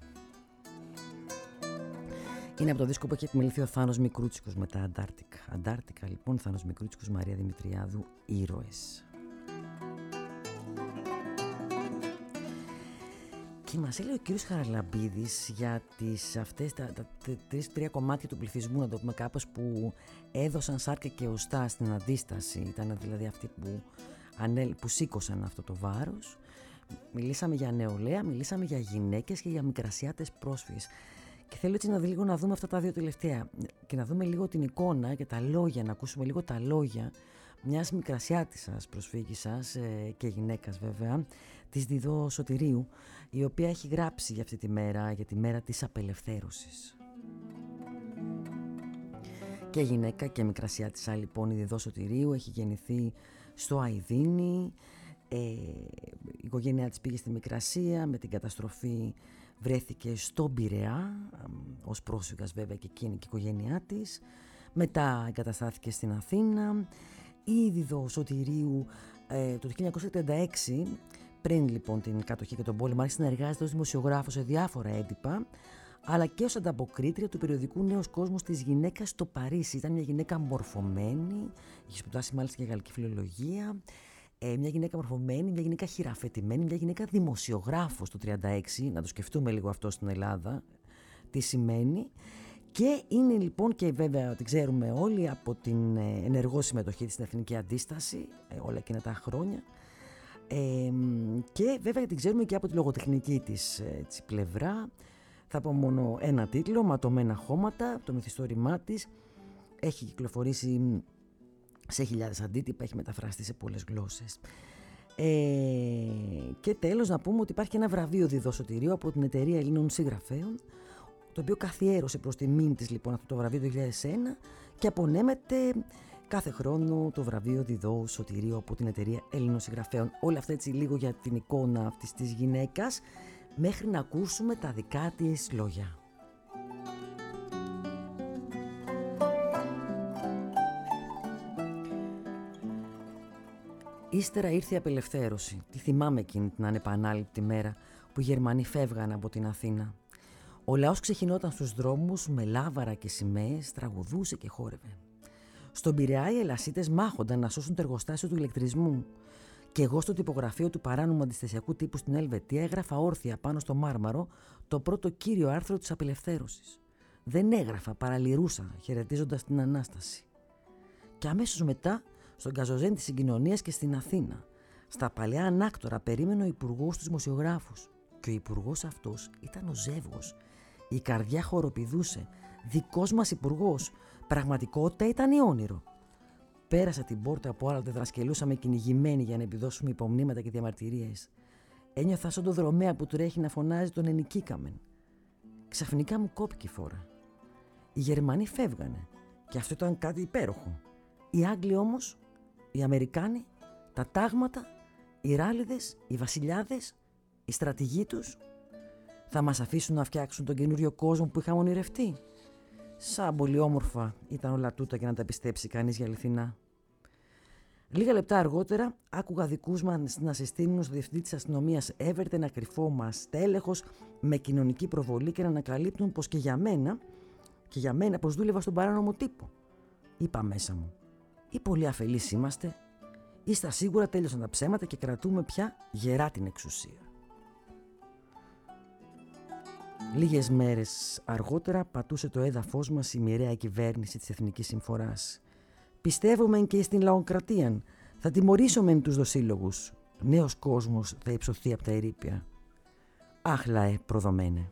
Είναι από το δίσκο που έχει επιμεληθεί ο Θάνος Μικρούτσικος με τα Αντάρτικα. Αντάρτικα λοιπόν, Θάνος Μικρούτσικος, Μαρία Δημητριάδου, Ήρωες. Και μας έλεγε ο κύριος Χαραλαμπίδης για τις, αυτές τα, τα, τα τρεις-τρία κομμάτια του πληθυσμού, να το πούμε κάπως, που έδωσαν σάρκα και οστά στην αντίσταση. Ήταν δηλαδή αυτοί που, ανέλ, που σήκωσαν αυτό το βάρος. Μιλήσαμε για νεολαία, μιλήσαμε για γυναίκες και για μικρασιάτες πρόσφυγες. Και θέλω έτσι να, λίγο να δούμε αυτά τα δύο τελευταία και να δούμε λίγο την εικόνα και τα λόγια, να ακούσουμε λίγο τα λόγια μιας μικρασιάτισσας προσφύγισσας ε, και γυναίκας βέβαια, της Διδώ Σωτηρίου, η οποία έχει γράψει για αυτή τη μέρα, για τη μέρα της απελευθέρωσης. Και γυναίκα και μικρασιάτισσα λοιπόν η Διδώ Σωτηρίου, έχει γεννηθεί στο Αηδίνι. Ε, η οικογένειά της πήγε στη Μικρασία, με την καταστροφή βρέθηκε στον Πειραιά, ως πρόσφυγας βέβαια και εκείνη και η οικογένειά της. Μετά εγκαταστάθηκε στην Αθήνα. Η Διδώ Σωτηρίου ε, το χίλια εννιακόσια τριάντα έξι, πριν λοιπόν την κατοχή και τον πόλεμο, άρχισε να εργάζεται ως δημοσιογράφος σε διάφορα έντυπα, αλλά και ως ανταποκρίτρια του περιοδικού Νέος Κόσμος της γυναίκας στο Παρίσι. Ήταν μια γυναίκα μορφωμένη, είχε σπουδάσει μάλιστα και γαλλική φιλολογία. Ε, μια γυναίκα μορφωμένη, μια γυναίκα χειραφετημένη, μια γυναίκα δημοσιογράφος το χίλια εννιακόσια τριάντα έξι, να το σκεφτούμε λίγο αυτό στην Ελλάδα, τι σημαίνει. Και είναι λοιπόν, και βέβαια την ξέρουμε όλοι από την ενεργό συμμετοχή της στην Εθνική Αντίσταση όλα εκείνα τα χρόνια, ε, και βέβαια την ξέρουμε και από τη λογοτεχνική της έτσι, πλευρά. Θα πω μόνο ένα τίτλο, «Ματωμένα χώματα», το μυθιστόρημά της έχει κυκλοφορήσει σε χιλιάδες αντίτυπα, έχει μεταφραστεί σε πολλές γλώσσες. Ε, και τέλος να πούμε ότι υπάρχει και ένα βραβείο Διδώ Σωτηρίου από την Εταιρεία Ελλήνων Συγγραφέων, το οποίο καθιέρωσε προς τιμήν της λοιπόν αυτό το βραβείο το δύο χιλιάδες ένα και απονέμεται κάθε χρόνο το βραβείο Διδώ Σωτηρίου από την Εταιρεία Ελλήνων Συγγραφέων. Όλα αυτά έτσι λίγο για την εικόνα αυτής της γυναίκας, μέχρι να ακούσουμε τα δικά της λόγια. Ύστερα ήρθε η απελευθέρωση. Τη θυμάμαι εκείνη την ανεπανάληπτη μέρα που οι Γερμανοί φεύγαν από την Αθήνα. Ο λαός ξεχυνόταν στους δρόμους με λάβαρα και σημαίες, τραγουδούσε και χόρευε. Στον Πειραιά οι ελασίτες μάχονταν να σώσουν το εργοστάσιο του ηλεκτρισμού. Και εγώ στο τυπογραφείο του παράνομου αντιστασιακού τύπου στην Ελβετία έγραφα όρθια πάνω στο μάρμαρο το πρώτο κύριο άρθρο της απελευθέρωσης. Δεν έγραφα, παραλυρούσα, χαιρετίζοντας την Ανάσταση. Και αμέσως μετά, στον Καζοζέν της Συγκοινωνίας και στην Αθήνα, στα παλαιά ανάκτορα, περίμενε ο υπουργός τους δημοσιογράφους. Και ο υπουργός αυτός ήταν ο Ζεύγος. Η καρδιά χοροπηδούσε. Δικός μας υπουργός. Πραγματικότητα ήταν ή όνειρο. Πέρασα την πόρτα που άλλοτε δρασκελούσαμε κυνηγημένοι για να επιδώσουμε υπομνήματα και διαμαρτυρίες. Ένιωθα σαν το δρομέα που τρέχει να φωνάζει τον ενικήκαμεν. Ξαφνικά μου κόπηκε η φόρα. Οι Γερμανοί φεύγανε και αυτό ήταν κάτι υπέροχο. Οι Άγγλοι όμως, οι Αμερικάνοι, τα τάγματα, οι ράλιδες, οι βασιλιάδες, οι στρατηγοί τους, θα μας αφήσουν να φτιάξουν τον καινούριο κόσμο που είχαμε ονειρευτεί? Σαν πολύ όμορφα ήταν όλα τούτα για να τα πιστέψει κανείς για αληθινά. Λίγα λεπτά αργότερα άκουγα δικούς μας να συστήνουν στο διευθυντή της αστυνομίας Εύερτ ένα κρυφό μας τέλεχος με κοινωνική προβολή και να ανακαλύπτουν πως και για μένα, και για μένα πως δούλευα στον παράνομο τύπο. Είπα μέσα μου, ή πολύ αφελείς είμαστε, ή στα σίγουρα τέλειωσαν τα ψέματα και κρατούμε πια γερά την εξουσία. Λίγες μέρες αργότερα πατούσε το έδαφος μας η μοιραία κυβέρνηση της Εθνικής Συμφοράς. Πιστεύουμε και στην λαοκρατία. Θα τιμωρήσουμε τους δοσύλλογους. Νέος κόσμος θα υψωθεί από τα ερείπια. Αχ, λαέ, προδομένε.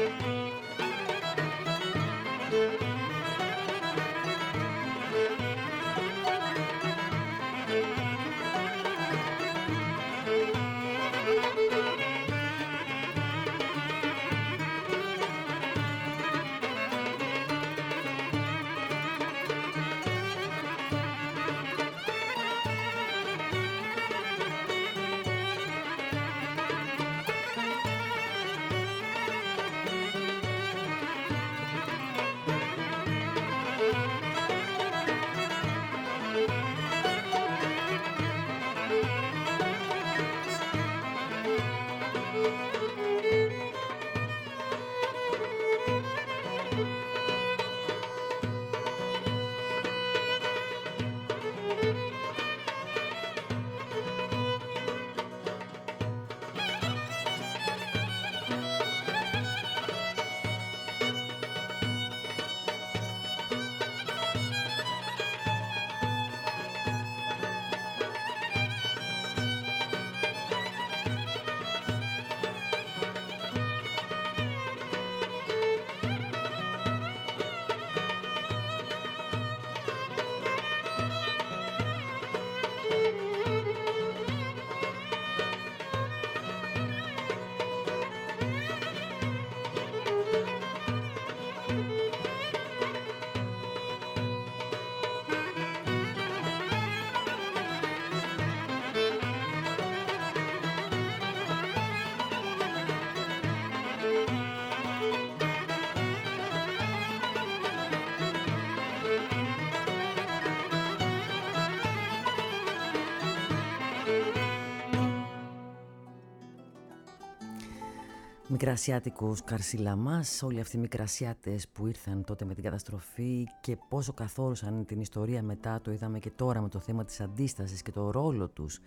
Μικρασιάτικος Καρσιλαμάς, όλοι αυτοί οι μικρασιάτες που ήρθαν τότε με την καταστροφή και πόσο καθόρισαν την ιστορία μετά, το είδαμε και τώρα με το θέμα της αντίστασης και το ρόλο τους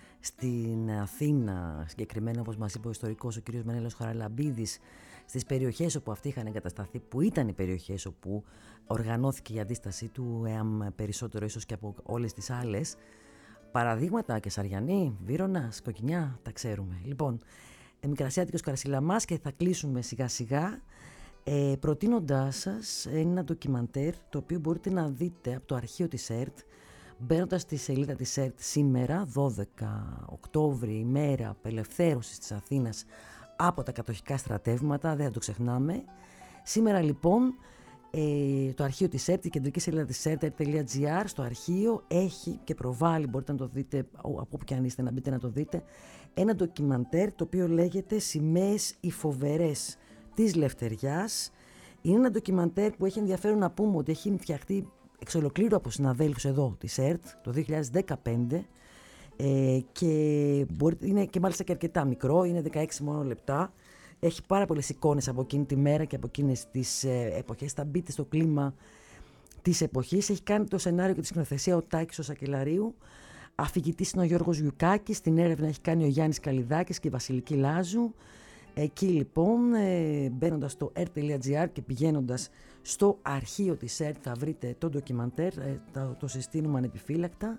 στην Αθήνα, συγκεκριμένα όπως μας είπε ο ιστορικός ο κ. Μενέλαος Χαραλαμπίδης, στις περιοχές όπου αυτοί είχαν εγκατασταθεί, που ήταν οι περιοχές όπου οργανώθηκε η αντίστασή του, ΕΑΜ περισσότερο ίσως και από όλες τις άλλες. Παραδείγματα, Κεσαριανή, Βύρωνας, Κοκκινιά, τα ξέρουμε. Λοιπόν, Μικρασιάτικος Καρσιλαμάς, και θα κλείσουμε σιγά σιγά ε, προτείνοντάς σας ένα ντοκιμαντέρ το οποίο μπορείτε να δείτε από το αρχείο της ΕΡΤ μπαίνοντας στη σελίδα της ΕΡΤ σήμερα, δώδεκα Οκτώβρη, ημέρα απελευθέρωσης της Αθήνας από τα κατοχικά στρατεύματα, δεν θα το ξεχνάμε. Σήμερα λοιπόν ε, το αρχείο της ΕΡΤ, η κεντρική σελίδα της ΕΡΤ, ερτ τελεία τζι άρ, στο αρχείο έχει και προβάλλει, μπορείτε να το δείτε από όπου και αν είστε, να μπείτε να το δείτε, ένα ντοκιμαντέρ το οποίο λέγεται «Σημαίες οι φοβερές της Λευτεριάς». Είναι ένα ντοκιμαντέρ που έχει ενδιαφέρον να πούμε ότι έχει φτιαχτεί εξ ολοκλήρου από συναδέλφους εδώ της ΕΡΤ το δύο χιλιάδες δεκαπέντε ε, και μπορείτε, είναι και μάλιστα και αρκετά μικρό, είναι δεκαέξι μόνο λεπτά. Έχει πάρα πολλές εικόνες από εκείνη τη μέρα και από εκείνες τις ε, εποχές. Θα μπείτε στο κλίμα της εποχής. Έχει κάνει το σενάριο και τη σκηνοθεσία ο Τάκης ο Σακελαρίου. Αφηγητής είναι ο Γιώργος Γιουκάκης. Την έρευνα έχει κάνει ο Γιάννης Καλιδάκης και η Βασιλική Λάζου. Εκεί λοιπόν, ε, μπαίνοντας στο ερτ τελεία τζι άρ και πηγαίνοντας στο αρχείο της ΕΡΤ, θα βρείτε το ντοκιμαντέρ. Ε, το, το συστήνουμε ανεπιφύλακτα.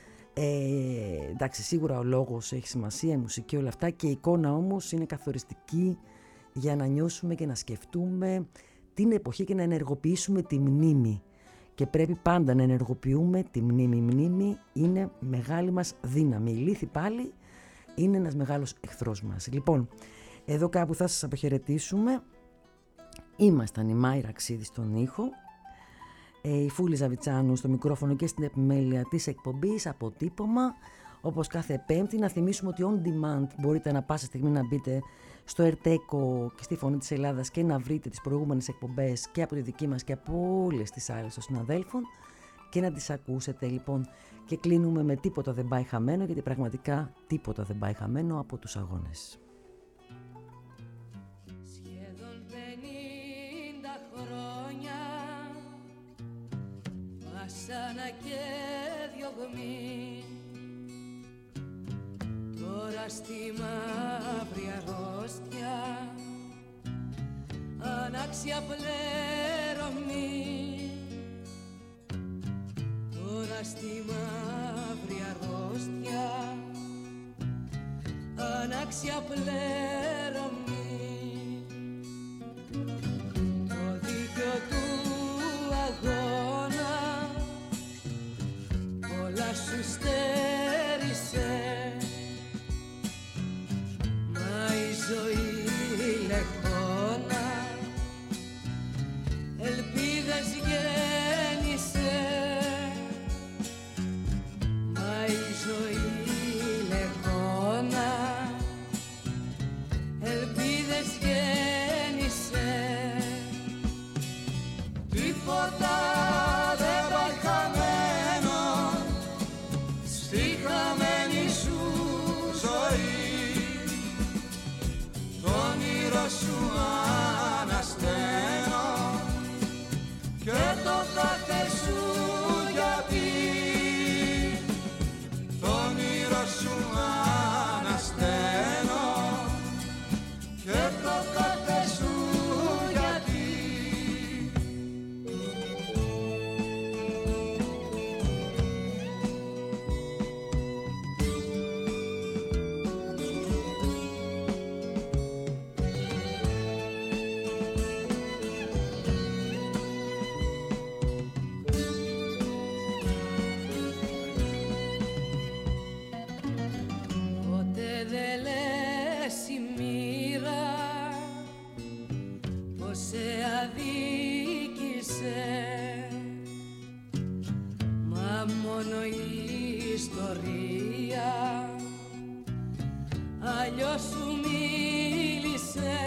Ε, εντάξει, σίγουρα ο λόγος έχει σημασία, η μουσική, όλα αυτά, και η εικόνα όμως είναι καθοριστική για να νιώσουμε και να σκεφτούμε την εποχή και να ενεργοποιήσουμε τη μνήμη. Και πρέπει πάντα να ενεργοποιούμε τη μνήμη. Η μνήμη είναι μεγάλη μας δύναμη. Η λύθη πάλι είναι ένας μεγάλος εχθρός μας. Λοιπόν, εδώ κάπου θα σας αποχαιρετήσουμε. Ήμασταν η Μάιρα Ξίδη στον ήχο, η Φούλη Ζαβιτσάνου στο μικρόφωνο και στην επιμέλεια της εκπομπής, αποτύπωμα. Όπως κάθε Πέμπτη, να θυμίσουμε ότι on demand μπορείτε να πάσα στιγμή να μπείτε στο Ερτέκο και στη Φωνή της Ελλάδας και να βρείτε τις προηγούμενες εκπομπές και από τη δική μας και από όλες τις άλλες των συναδέλφων και να τις ακούσετε. Λοιπόν, και κλείνουμε με «Τίποτα δεν πάει χαμένο», γιατί πραγματικά τίποτα δεν πάει χαμένο από τους αγώνες. Σχεδόν πενήντα χρόνια βασάνα και διωγμή, τώρα στη μαύρη αρρώστια ανάξια πλέρωμη. Τώρα στη μαύρη αρρώστια ανάξια πλέρωμη. όνειρο σου ανασταίνω και το κάθε σου γιατί, το όνειρο σου ανασταίνω και το κάθε σου γιατί. Αλλιώς σου μίλησε,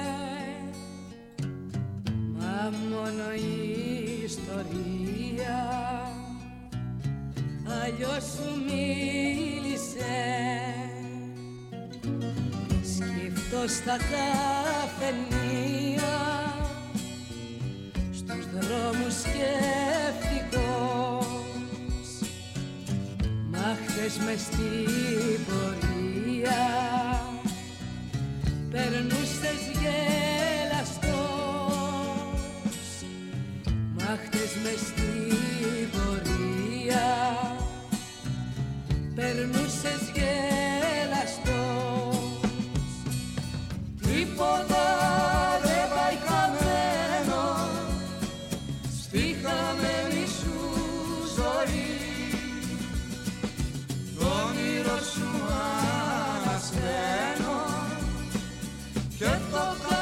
μα μόνο η ιστορία. Αλλιώς σου μίλησε. Σκύφτω στα καφενεία, στους δρόμους σκέφτικος, μα χθες μες στην πορεία περνούσες γελαστός, μα χτες μες στην πορεία περνούσες γελαστός. Τίποτα δεν πάει χαμένο στη χαμένη σου ζωή, το όνειρο σου ανασταίνω και το